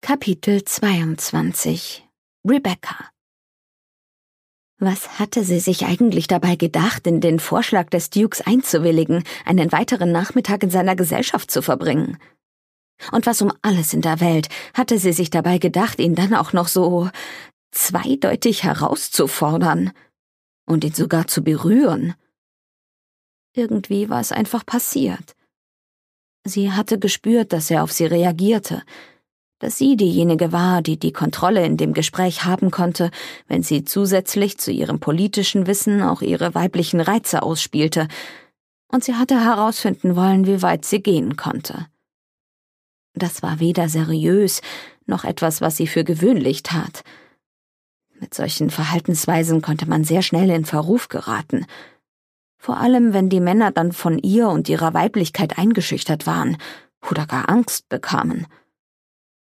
Kapitel 22 Rebecca. Was hatte sie sich eigentlich dabei gedacht, in den Vorschlag des Dukes einzuwilligen, einen weiteren Nachmittag in seiner Gesellschaft zu verbringen? Und was um alles in der Welt hatte sie sich dabei gedacht, ihn dann auch noch so zweideutig herauszufordern und ihn sogar zu berühren? Irgendwie war es einfach passiert. Sie hatte gespürt, dass er auf sie reagierte, dass sie diejenige war, die die Kontrolle in dem Gespräch haben konnte, wenn sie zusätzlich zu ihrem politischen Wissen auch ihre weiblichen Reize ausspielte, und sie hatte herausfinden wollen, wie weit sie gehen konnte. Das war weder seriös, noch etwas, was sie für gewöhnlich tat. Mit solchen Verhaltensweisen konnte man sehr schnell in Verruf geraten, vor allem wenn die Männer dann von ihr und ihrer Weiblichkeit eingeschüchtert waren oder gar Angst bekamen.